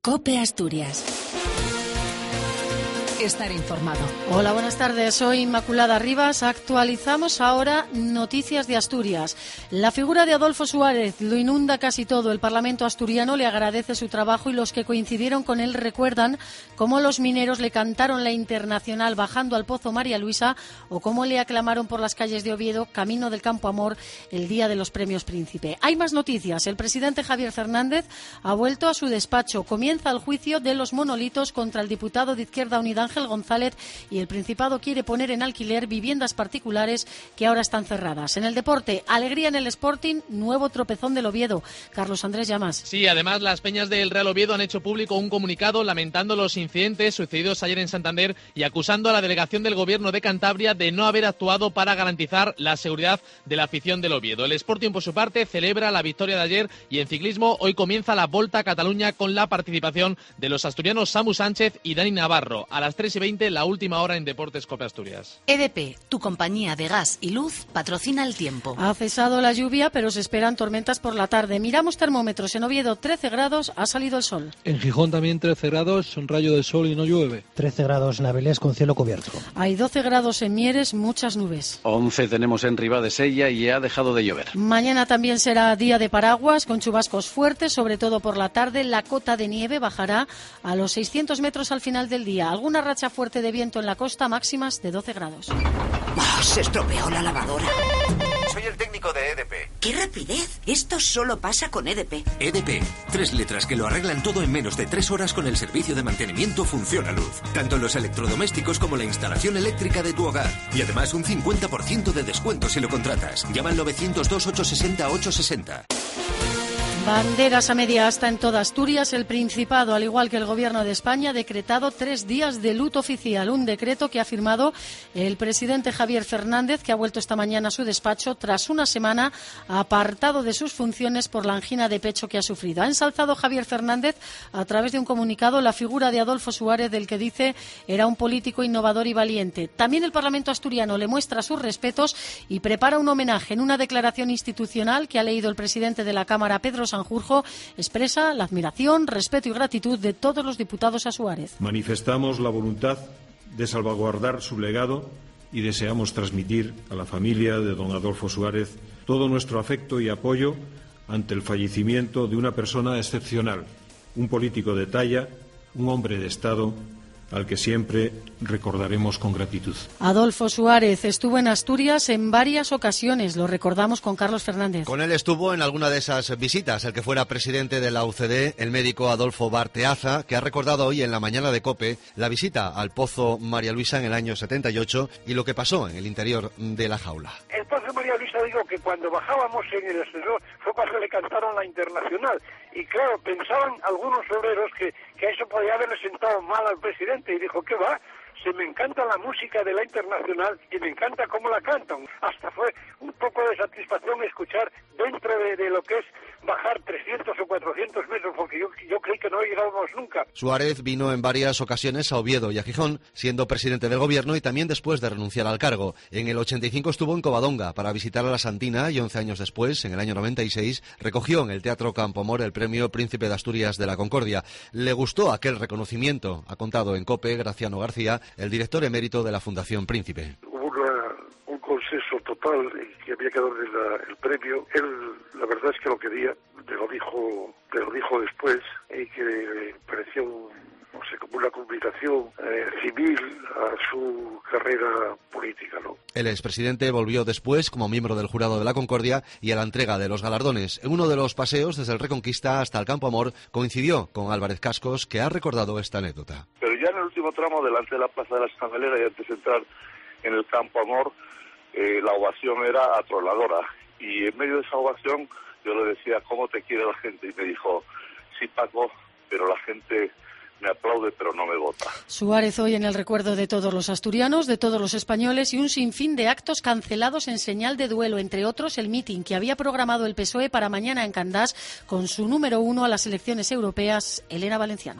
COPE Asturias. Estar informado. Hola, buenas tardes. Soy Inmaculada Rivas. Actualizamos ahora noticias de Asturias. La figura de Adolfo Suárez lo inunda casi todo. El Parlamento asturiano le agradece su trabajo y los que coincidieron con él recuerdan cómo los mineros le cantaron la Internacional bajando al Pozo María Luisa o cómo le aclamaron por las calles de Oviedo, camino del Campo Amor, el día de los Premios Príncipe. Hay más noticias. El presidente Javier Fernández ha vuelto a su despacho. Comienza el juicio de los monolitos contra el diputado de Izquierda Unida Ángel González y el Principado quiere poner en alquiler viviendas particulares que ahora están cerradas. En el deporte, alegría en el Sporting, nuevo tropezón del Oviedo. Carlos Andrés Llamas. Sí, además las peñas del Real Oviedo han hecho público un comunicado lamentando los incidentes sucedidos ayer en Santander y acusando a la delegación del Gobierno de Cantabria de no haber actuado para garantizar la seguridad de la afición del Oviedo. El Sporting, por su parte, celebra la victoria de ayer y en ciclismo hoy comienza la Volta a Cataluña con la participación de los asturianos Samu Sánchez y Dani Navarro. A las 3:20, la última hora en Deportes COPE Asturias. EDP, tu compañía de gas y luz, patrocina el tiempo. Ha cesado la lluvia, pero se esperan tormentas por la tarde. Miramos termómetros. En Oviedo 13 grados, ha salido el sol. En Gijón también 13 grados, un rayo de sol y no llueve. 13 grados en Avilés con cielo cubierto. Hay 12 grados en Mieres, muchas nubes. 11 tenemos en Ribadesella y ha dejado de llover. Mañana también será día de paraguas, con chubascos fuertes, sobre todo por la tarde. La cota de nieve bajará a los 600 metros al final del día. Alguna racha fuerte de viento en la costa, máximas de 12 grados. Oh, se estropeó la lavadora. Soy el técnico de EDP. ¡Qué rapidez! Esto solo pasa con EDP. EDP, 3 letras que lo arreglan todo en menos de 3 horas con el servicio de mantenimiento Funciona Luz. Tanto en los electrodomésticos como la instalación eléctrica de tu hogar. Y además un 50% de descuento si lo contratas. Llama al 902-860-860. Banderas a media asta en toda Asturias. El Principado, al igual que el Gobierno de España, ha decretado 3 días de luto oficial. Un decreto que ha firmado el presidente Javier Fernández, que ha vuelto esta mañana a su despacho tras una semana apartado de sus funciones por la angina de pecho que ha sufrido. Ha ensalzado Javier Fernández a través de un comunicado la figura de Adolfo Suárez, del que dice era un político innovador y valiente. También el Parlamento asturiano le muestra sus respetos y prepara un homenaje. En una declaración institucional que ha leído el presidente de la Cámara, Pedro Sanjurjo, expresa la admiración, respeto y gratitud de todos los diputados a Suárez. Manifestamos la voluntad de salvaguardar su legado y deseamos transmitir a la familia de don Adolfo Suárez todo nuestro afecto y apoyo ante el fallecimiento de una persona excepcional, un político de talla, un hombre de Estado al que siempre recordaremos con gratitud. Adolfo Suárez estuvo en Asturias en varias ocasiones, lo recordamos con Carlos Fernández. Con él estuvo en alguna de esas visitas el que fuera presidente de la UCD, el médico Adolfo Barteaza, que ha recordado hoy en la mañana de COPE la visita al Pozo María Luisa en el año 78 y lo que pasó en el interior de la jaula. El Pozo María Luisa, digo que cuando bajábamos en el ascensor fue cuando le cantaron la Internacional y claro, pensaban algunos obreros que a eso podía haberle sentado mal al presidente y dijo, ¿qué va? Se me encanta la música de la Internacional y me encanta cómo la cantan. Hasta fue un poco de satisfacción escuchar dentro de lo que es bajar 300 o 400 metros, porque yo creí que no llegábamos nunca. Suárez vino en varias ocasiones a Oviedo y a Gijón, siendo presidente del Gobierno y también después de renunciar al cargo. En el 85 estuvo en Covadonga para visitar a la Santina y 11 años después, en el año 96, recogió en el Teatro Campo Amor el premio Príncipe de Asturias de la Concordia. Le gustó aquel reconocimiento, ha contado en COPE Graciano García, el director emérito de la Fundación Príncipe. Hubo un consenso total que había que darle el premio. Él, la verdad es que lo quería, me lo dijo después, y que parecía como una comunicación civil a su carrera política, ¿no? El expresidente volvió después como miembro del jurado de la Concordia y a la entrega de los galardones. En uno de los paseos desde el Reconquista hasta el Campo Amor coincidió con Álvarez Cascos, que ha recordado esta anécdota. Pero ya en el último tramo, delante de la Plaza de la Escandalera y antes de entrar en el Campo Amor, la ovación era atroladora. Y en medio de esa ovación yo le decía, ¿cómo te quiere la gente? Y me dijo, sí, Paco, pero la gente me aplaude pero no me vota. Suárez hoy en el recuerdo de todos los asturianos, de todos los españoles y un sinfín de actos cancelados en señal de duelo, entre otros el mitin que había programado el PSOE para mañana en Candás con su número 1 a las elecciones europeas, Elena Valenciano.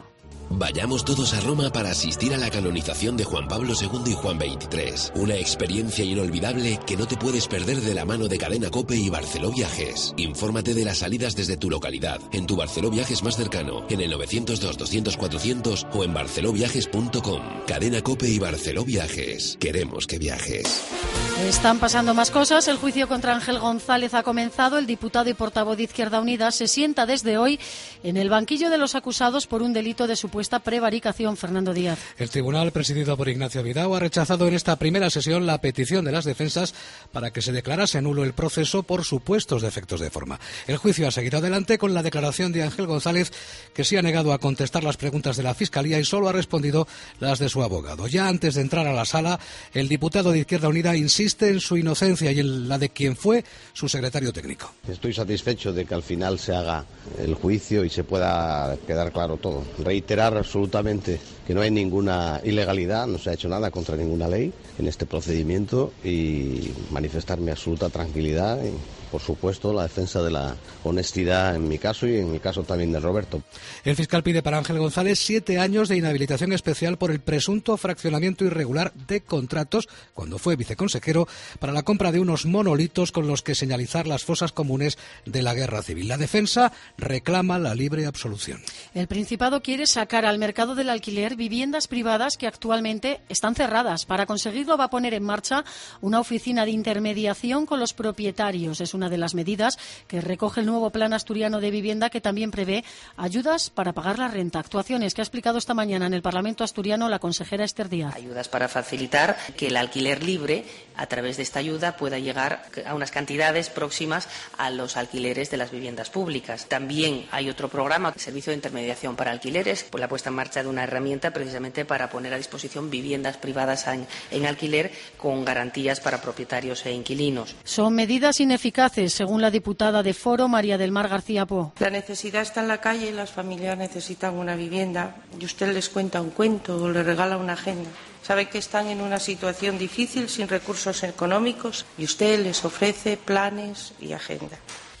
Vayamos todos a Roma para asistir a la canonización de Juan Pablo II y Juan XXIII. Una experiencia inolvidable que no te puedes perder de la mano de Cadena COPE y Barceló Viajes. Infórmate de las salidas desde tu localidad, en tu Barceló Viajes más cercano, en el 902-200-400 o en barceloviajes.com. Cadena COPE y Barceló Viajes. Queremos que viajes. Están pasando más cosas. El juicio contra Ángel González ha comenzado. El diputado y portavoz de Izquierda Unida se sienta desde hoy en el banquillo de los acusados por un delito de supuesta prevaricación. Fernando Díaz. El tribunal, presidido por Ignacio Vidal, ha rechazado en esta primera sesión la petición de las defensas para que se declarase nulo el proceso por supuestos defectos de forma. El juicio ha seguido adelante con la declaración de Ángel González, que se ha negado a contestar las preguntas de la Fiscalía y solo ha respondido las de su abogado. Ya antes de entrar a la sala, el diputado de Izquierda Unida insiste en su inocencia y en la de quien fue su secretario técnico. Estoy satisfecho de que al final se haga el juicio y se pueda quedar claro todo. Reiterar absolutamente que no hay ninguna ilegalidad, no se ha hecho nada contra ninguna ley en este procedimiento y manifestar mi absoluta tranquilidad y, por supuesto, la defensa de la honestidad en mi caso y en el caso también de Roberto. El fiscal pide para Ángel González 7 años de inhabilitación especial por el presunto fraccionamiento irregular de contratos cuando fue viceconsejero para la compra de unos monolitos con los que señalizar las fosas comunes de la guerra civil. La defensa reclama la libre absolución. El Principado quiere sacar al mercado del alquiler viviendas privadas que actualmente están cerradas. Para conseguirlo va a poner en marcha una oficina de intermediación con los propietarios. Es una de las medidas que recoge el nuevo Plan Asturiano de Vivienda, que también prevé ayudas para pagar la renta. Actuaciones que ha explicado esta mañana en el Parlamento asturiano la consejera Esther Díaz. Ayudas para facilitar que el alquiler libre, a través de esta ayuda, pueda llegar a unas cantidades próximas a los alquileres de las viviendas públicas. También hay otro programa, Servicio de Intermediación para Alquileres, por la puesta en marcha de una herramienta precisamente para poner a disposición viviendas privadas en alquiler con garantías para propietarios e inquilinos. Son medidas ineficaces, según la diputada de Foro, María del Mar García Po. La necesidad está en la calle, las familias necesitan una vivienda y usted les cuenta un cuento o les regala una agenda. Sabe que están en una situación difícil, sin recursos económicos, y usted les ofrece planes y agenda.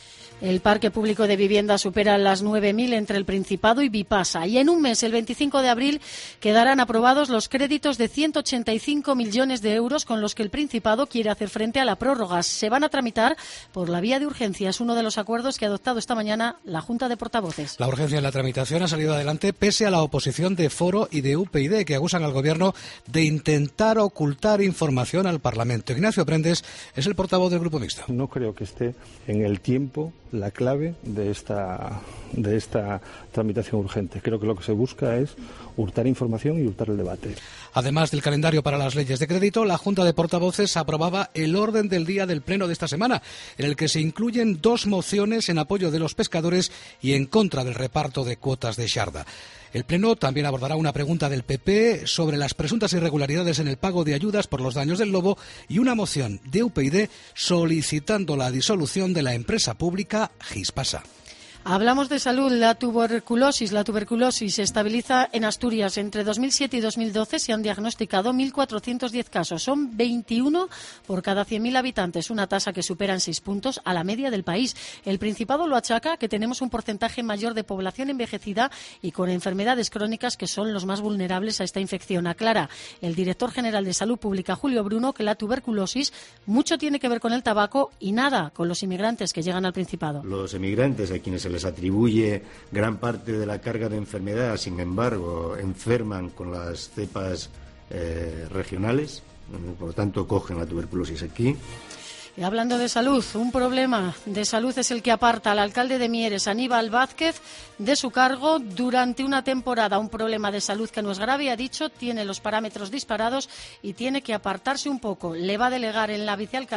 El parque público de vivienda supera las 9.000 entre el Principado y Bipasa. Y en un mes, el 25 de abril, quedarán aprobados los créditos de 185 millones de euros con los que el Principado quiere hacer frente a la prórroga. Se van a tramitar por la vía de urgencia. Es uno de los acuerdos que ha adoptado esta mañana la Junta de Portavoces. La urgencia en la tramitación ha salido adelante pese a la oposición de Foro y de UPyD, que acusan al Gobierno de intentar ocultar información al Parlamento. Ignacio Prendes es el portavoz del Grupo Mixto. No creo que esté en el tiempo la clave de esta tramitación urgente. Creo que lo que se busca es hurtar información y hurtar el debate. Además del calendario para las leyes de crédito, la Junta de Portavoces aprobaba el orden del día del Pleno de esta semana, en el que se incluyen 2 mociones en apoyo de los pescadores y en contra del reparto de cuotas de Xarda. El Pleno también abordará una pregunta del PP sobre las presuntas irregularidades en el pago de ayudas por los daños del lobo y una moción de UPyD solicitando la disolución de la empresa pública Gispasa. Hablamos de salud. La tuberculosis se estabiliza en Asturias. Entre 2007 y 2012 se han diagnosticado 1.410 casos. Son 21 por cada 100.000 habitantes, una tasa que supera en 6 puntos a la media del país. El Principado lo achaca que tenemos un porcentaje mayor de población envejecida y con enfermedades crónicas que son los más vulnerables a esta infección. Aclara el director general de Salud Pública, Julio Bruno, que la tuberculosis mucho tiene que ver con el tabaco y nada con los inmigrantes que llegan al Principado. Los emigrantes, a quienes se les atribuye gran parte de la carga de enfermedad, sin embargo, enferman con las cepas regionales, por lo tanto cogen la tuberculosis aquí. Y hablando de salud, un problema de salud es el que aparta al alcalde de Mieres, Aníbal Vázquez, de su cargo durante una temporada. Un problema de salud que no es grave, ha dicho, tiene los parámetros disparados y tiene que apartarse un poco. Le va a delegar en la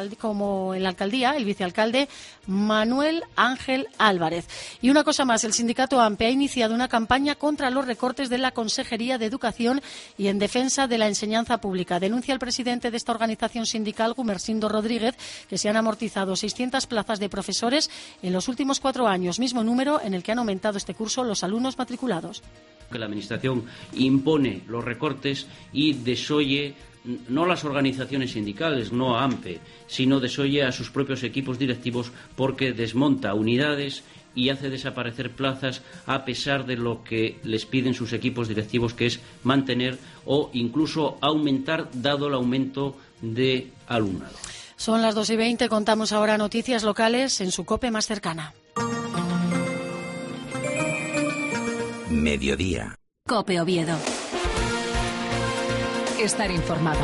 alcaldía el vicealcalde Manuel Ángel Álvarez. Y una cosa más, el sindicato AMPE ha iniciado una campaña contra los recortes de la Consejería de Educación y en defensa de la enseñanza pública. Denuncia el presidente de esta organización sindical, Gumersindo Rodríguez, que se han amortizado 600 plazas de profesores en los últimos 4 años, mismo número en el que han aumentado este curso los alumnos matriculados. Que la Administración impone los recortes y desoye no las organizaciones sindicales, no a AMPE, sino desoye a sus propios equipos directivos porque desmonta unidades y hace desaparecer plazas a pesar de lo que les piden sus equipos directivos, que es mantener o incluso aumentar, dado el aumento de alumnado. Son las 2:20, contamos ahora noticias locales en su COPE más cercana. Mediodía. COPE Oviedo. Estar informado.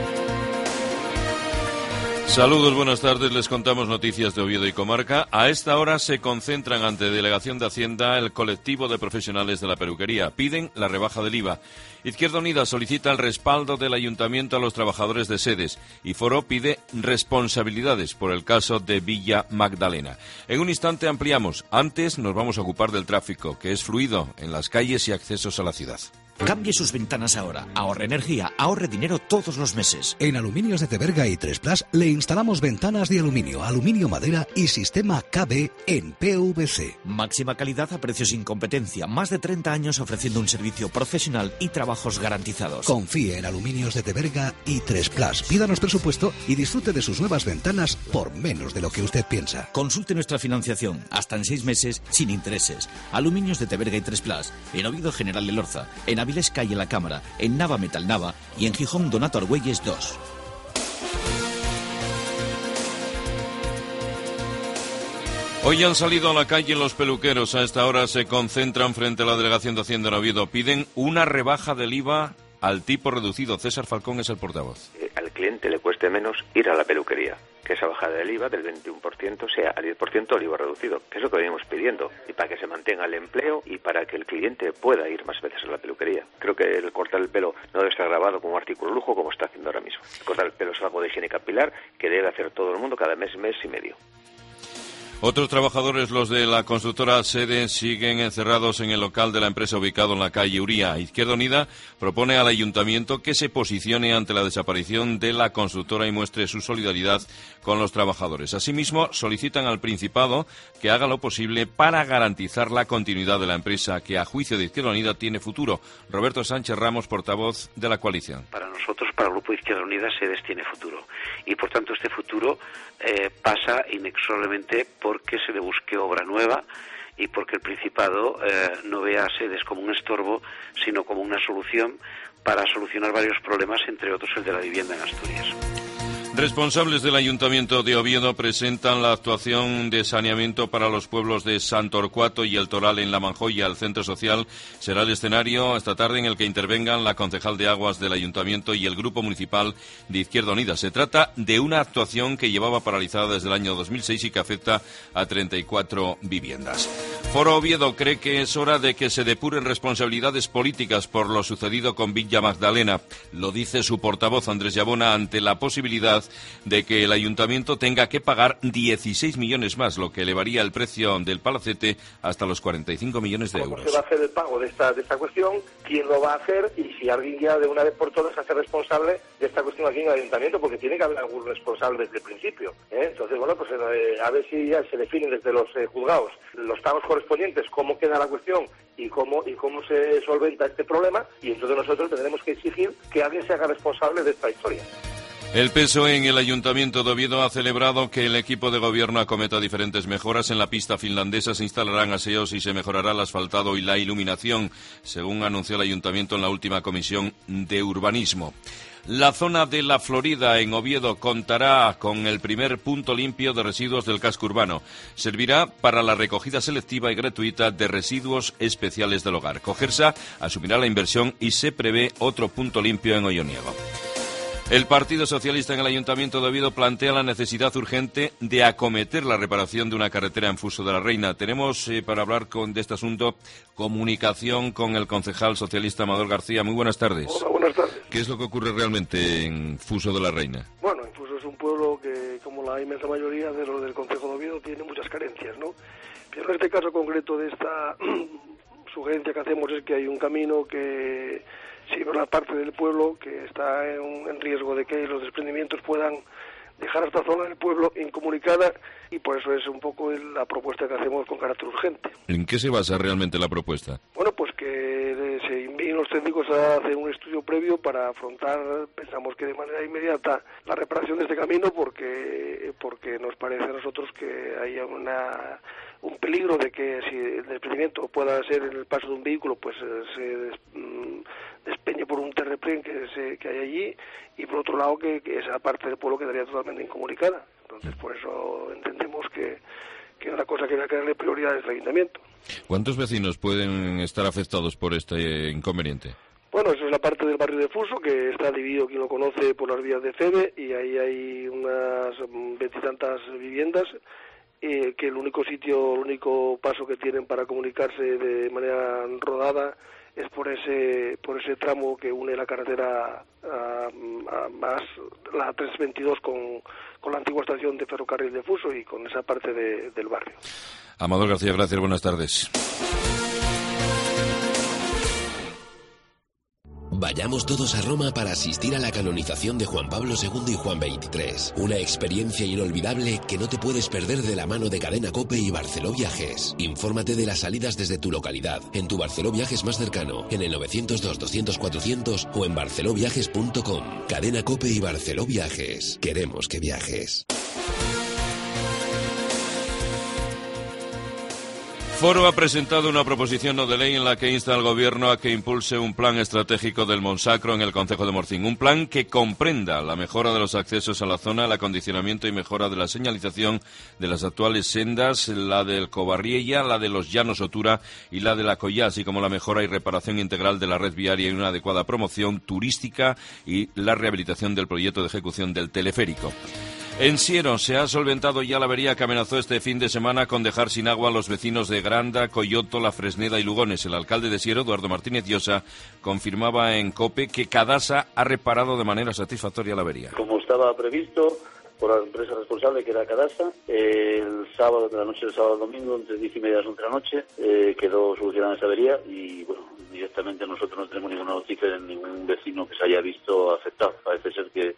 Saludos, buenas tardes. Les contamos noticias de Oviedo y comarca. A esta hora se concentran ante Delegación de Hacienda el colectivo de profesionales de la peluquería. Piden la rebaja del IVA. Izquierda Unida solicita el respaldo del Ayuntamiento a los trabajadores de sedes y Foro pide responsabilidades por el caso de Villa Magdalena. En un instante ampliamos. Antes nos vamos a ocupar del tráfico, que es fluido en las calles y accesos a la ciudad. Cambie sus ventanas ahora. Ahorre energía, ahorre dinero todos los meses. En Aluminios de Teberga y 3Plus le instalamos ventanas de aluminio, aluminio madera y sistema KB en PVC. Máxima calidad a precios sin competencia. Más de 30 años ofreciendo un servicio profesional y trabajos garantizados. Confíe en Aluminios de Teberga y 3Plus. Pídanos presupuesto y disfrute de sus nuevas ventanas por menos de lo que usted piensa. Consulte nuestra financiación. Hasta en 6 meses sin intereses. Aluminios de Teberga y 3Plus. En Oviedo General de Lorza. En Avilés Calle La Cámara, en Nava Metal Nava y en Gijón Donato Argüelles 2. Hoy han salido a la calle los peluqueros. A esta hora se concentran frente a la Delegación de Hacienda en Oviedo. Piden una rebaja del IVA al tipo reducido. César Falcón es el portavoz. Al cliente le cueste menos ir a la peluquería, que esa bajada del IVA del 21% sea al 10% el IVA reducido, que es lo que venimos pidiendo, y para que se mantenga el empleo y para que el cliente pueda ir más veces a la peluquería. Creo que el cortar el pelo no debe estar grabado como artículo lujo como está haciendo ahora mismo. El cortar el pelo es algo de higiene capilar que debe hacer todo el mundo cada mes, mes y medio. Otros trabajadores, los de la constructora Sede, siguen encerrados en el local de la empresa ubicado en la calle Uría. Izquierda Unida propone al ayuntamiento que se posicione ante la desaparición de la constructora y muestre su solidaridad con los trabajadores. Asimismo, solicitan al Principado que haga lo posible para garantizar la continuidad de la empresa, que a juicio de Izquierda Unida tiene futuro. Roberto Sánchez Ramos, portavoz de la coalición. Para nosotros, para el Grupo Izquierda Unida, Sedes tiene futuro. Y por tanto este futuro pasa inexorablemente porque se le busque obra nueva y porque el Principado no vea a Sedes como un estorbo, sino como una solución para solucionar varios problemas, entre otros el de la vivienda en Asturias. Responsables del Ayuntamiento de Oviedo presentan la actuación de saneamiento para los pueblos de Santorcuato y El Toral en La Manjoya. El centro social será el escenario esta tarde en el que intervengan la concejal de Aguas del Ayuntamiento y el Grupo Municipal de Izquierda Unida. Se trata de una actuación que llevaba paralizada desde el año 2006 y que afecta a 34 viviendas. Foro Oviedo cree que es hora de que se depuren responsabilidades políticas por lo sucedido con Villa Magdalena. Lo dice su portavoz Andrés Llabona ante la posibilidad de que el ayuntamiento tenga que pagar 16 millones más, lo que elevaría el precio del palacete hasta los 45 millones de euros. ¿Cómo se va a hacer el pago de esta cuestión? ¿Quién lo va a hacer? Y si alguien ya de una vez por todas se hace responsable de esta cuestión aquí en el ayuntamiento, porque tiene que haber algún responsable desde el principio. Entonces, bueno, pues a ver si ya se definen desde los juzgados los pagos correspondientes, cómo queda la cuestión y cómo se solventa este problema, y entonces nosotros tendremos que exigir que alguien se haga responsable de esta historia. El PSOE en el Ayuntamiento de Oviedo ha celebrado que el equipo de gobierno acometa diferentes mejoras. En la pista finlandesa se instalarán aseos y se mejorará el asfaltado y la iluminación, según anunció el Ayuntamiento en la última comisión de urbanismo. La zona de La Florida, en Oviedo, contará con el primer punto limpio de residuos del casco urbano. Servirá para la recogida selectiva y gratuita de residuos especiales del hogar. Cogersa asumirá la inversión y se prevé otro punto limpio en Olloniego. El Partido Socialista en el Ayuntamiento de Oviedo plantea la necesidad urgente de acometer la reparación de una carretera en Fuso de la Reina. Tenemos, para hablar de este asunto, comunicación con el concejal socialista Amador García. Muy buenas tardes. Hola, buenas tardes. ¿Qué es lo que ocurre realmente en Fuso de la Reina? Bueno, en Fuso es un pueblo que, como la inmensa mayoría de los del Concejo de Oviedo, tiene muchas carencias, ¿no? Pero en este caso concreto de esta sugerencia que hacemos es que hay un camino que sí, por la parte del pueblo que está en riesgo de que los desprendimientos puedan dejar esta zona del pueblo incomunicada, y por eso es un poco la propuesta que hacemos con carácter urgente. ¿En qué se basa realmente la propuesta? Bueno, pues que se envíen los técnicos a hacer un estudio previo para afrontar, pensamos que de manera inmediata, la reparación de este camino, porque nos parece a nosotros que hay un peligro de que si el desprendimiento pueda ser en el paso de un vehículo, pues se despeñe por un terraplén que hay allí, y por otro lado que esa parte del pueblo quedaría totalmente incomunicada. Entonces, por eso entendemos que una cosa que hay que darle prioridad es el ayuntamiento. ¿Cuántos vecinos pueden estar afectados por este inconveniente? Bueno, eso es la parte del barrio de Fuso, que está dividido, quien lo conoce, por las vías de Febe, y ahí hay unas 20 y tantas viviendas, que el único paso que tienen para comunicarse de manera rodada es por ese tramo que une la carretera más la 322 con la antigua estación de ferrocarril de Fuso y con esa parte del barrio. Amador García, gracias, buenas tardes. Vayamos todos a Roma para asistir a la canonización de Juan Pablo II y Juan XXIII. Una experiencia inolvidable que no te puedes perder de la mano de Cadena COPE y Barceló Viajes. Infórmate de las salidas desde tu localidad, en tu Barceló Viajes más cercano, en el 902-200-400 o en barceloviajes.com. Cadena COPE y Barceló Viajes. Queremos que viajes. Foro ha presentado una proposición no de ley en la que insta al Gobierno a que impulse un plan estratégico del Monsacro en el concejo de Morcín. Un plan que comprenda la mejora de los accesos a la zona, el acondicionamiento y mejora de la señalización de las actuales sendas, la del Covarriella, la de los Llanos Otura y la de la Collá, así como la mejora y reparación integral de la red viaria y una adecuada promoción turística y la rehabilitación del proyecto de ejecución del teleférico. En Siero se ha solventado ya la avería que amenazó este fin de semana con dejar sin agua a los vecinos de Granda, Coyoto, La Fresneda y Lugones. El alcalde de Siero, Eduardo Martínez Llosa, confirmaba en COPE que Cadasa ha reparado de manera satisfactoria la avería. Como estaba previsto por la empresa responsable, que era Cadasa, el sábado, de la noche del sábado al domingo, entre 10:30 y las 11 de la noche, quedó solucionada esa avería y, bueno, directamente nosotros no tenemos ninguna noticia de ningún vecino que se haya visto afectado. Parece ser que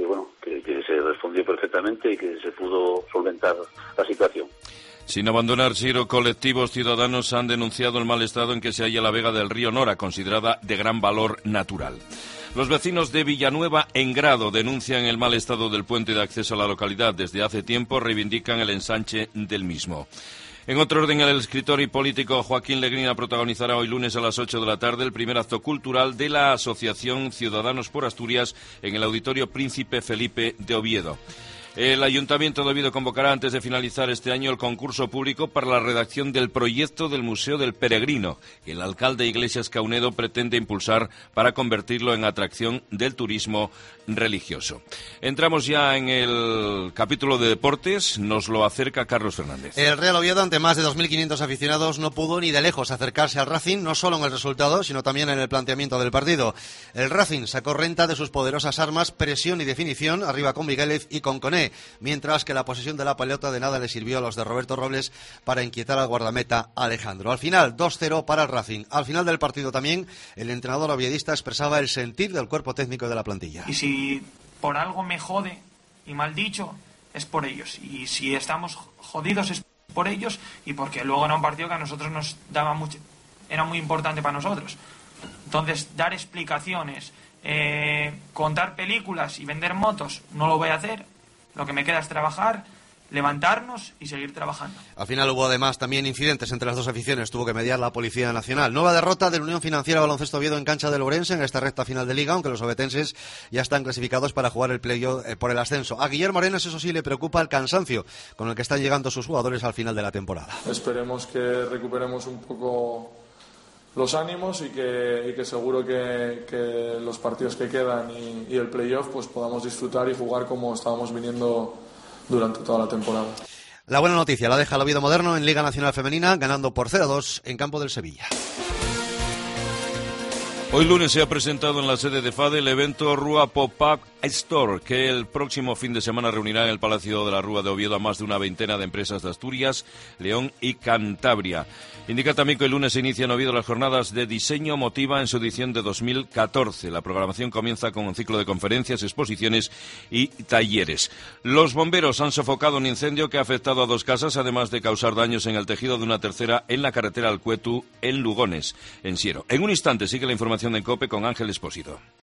se respondió perfectamente y que se pudo solventar la situación. Sin abandonar Siero, colectivos ciudadanos han denunciado el mal estado en que se halla la vega del río Nora, considerada de gran valor natural. Los vecinos de Villanueva en Grado denuncian el mal estado del puente de acceso a la localidad. Desde hace tiempo reivindican el ensanche del mismo. En otro orden, el escritor y político Joaquín Legrina protagonizará hoy lunes a las 8 de la tarde el primer acto cultural de la Asociación Ciudadanos por Asturias en el Auditorio Príncipe Felipe de Oviedo. El Ayuntamiento de Oviedo convocará antes de finalizar este año el concurso público para la redacción del proyecto del Museo del Peregrino, que el alcalde Iglesias Caunedo pretende impulsar para convertirlo en atracción del turismo religioso. Entramos ya en el capítulo de deportes, nos lo acerca Carlos Fernández. El Real Oviedo, ante más de 2.500 aficionados, no pudo ni de lejos acercarse al Racing, no solo en el resultado, sino también en el planteamiento del partido. El Racing sacó renta de sus poderosas armas, presión y definición, arriba con Migueles y con Coné, mientras que la posesión de la pelota de nada le sirvió a los de Roberto Robles para inquietar al guardameta Alejandro. Al final, 2-0 para el Racing. Al final del partido también, el entrenador oviedista expresaba el sentir del cuerpo técnico de la plantilla. Y si por algo me jode, y mal dicho, es por ellos. Y si estamos jodidos es por ellos y porque luego era un partido que a nosotros nos daba mucho, era muy importante para nosotros. Entonces, dar explicaciones, contar películas y vender motos, no lo voy a hacer. Lo que me queda es trabajar, levantarnos y seguir trabajando. Al final hubo además también incidentes entre las dos aficiones, tuvo que mediar la Policía Nacional. Nueva derrota de la Unión Financiera Baloncesto Oviedo en cancha de Ourense en esta recta final de Liga, aunque los ovetenses ya están clasificados para jugar el playoff por el ascenso. A Guillermo Arenas, eso sí, le preocupa el cansancio con el que están llegando sus jugadores al final de la temporada. Esperemos que recuperemos un poco los ánimos y que seguro que los partidos que quedan y el playoff pues podamos disfrutar y jugar como estábamos viniendo durante toda la temporada. La buena noticia la deja el Oviedo Moderno en Liga Nacional Femenina, ganando por 0-2 en campo del Sevilla. Hoy lunes se ha presentado en la sede de FADE el evento Rúa Pop-Up Store, que el próximo fin de semana reunirá en el Palacio de la Rúa de Oviedo a más de una veintena de empresas de Asturias, León y Cantabria. Indica también que el lunes se inician en Oviedo las jornadas de diseño Motiva en su edición de 2014. La programación comienza con un ciclo de conferencias, exposiciones y talleres. Los bomberos han sofocado un incendio que ha afectado a 2 casas, además de causar daños en el tejido de una tercera en la carretera Alcuetu, en Lugones, en Siero. En un instante sigue la información de COPE con Ángel Espósito.